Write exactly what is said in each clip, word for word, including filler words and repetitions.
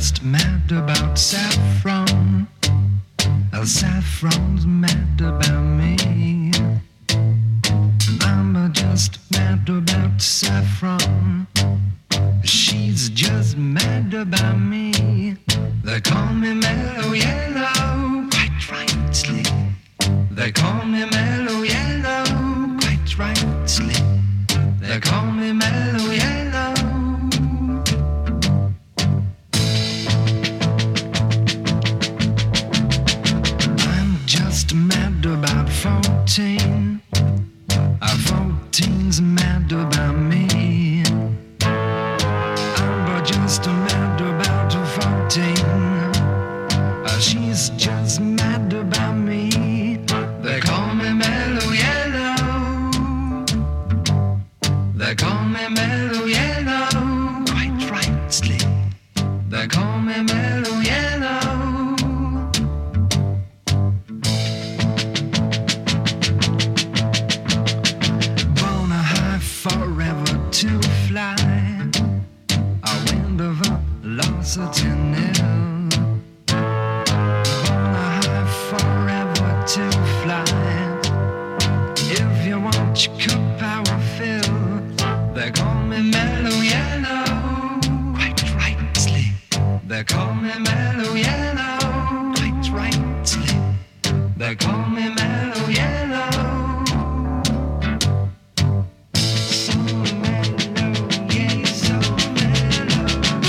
just mad about saffron. Uh, saffron's mad about me. I'm uh, just mad about saffron. She's just mad about me. They call me Mellow Yellow, quite rightly. They call me Mellow Yellow, quite rightly. They call me Mellow Yellow. I'm just mad about fourteen. Uh, fourteen's mad about me. I'm just mad about fourteen. Uh, she's just mad about me. They call me Mellow Yellow. They call me Mellow Yellow, quite rightly. They call me Mellow Yellow. Born a high forever to fly. A wind of velocity nil. Born a high forever to fly. If you want your cup power fill, they call me Mellow Yellow, quite rightly. They call me Mellow Yellow, quite rightly. They call me Mellow Yellow. So mellow, yeah, so mellow.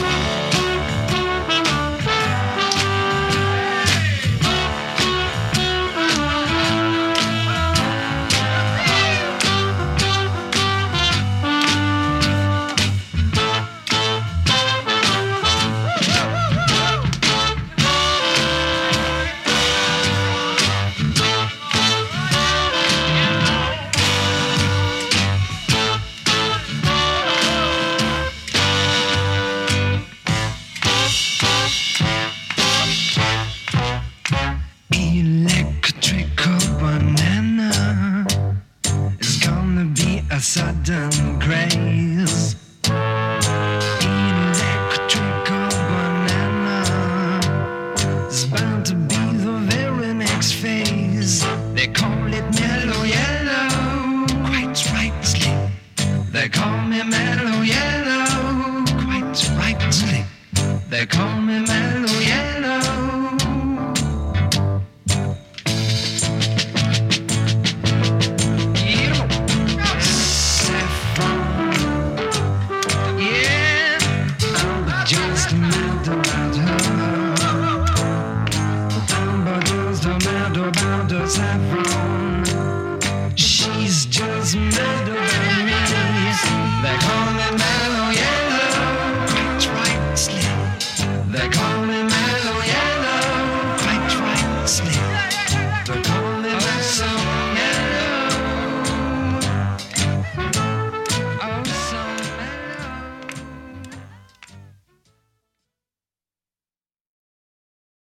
Electrical banana is gonna be a sudden craze. Electrical banana is bound to be the very next phase. They call it mellow.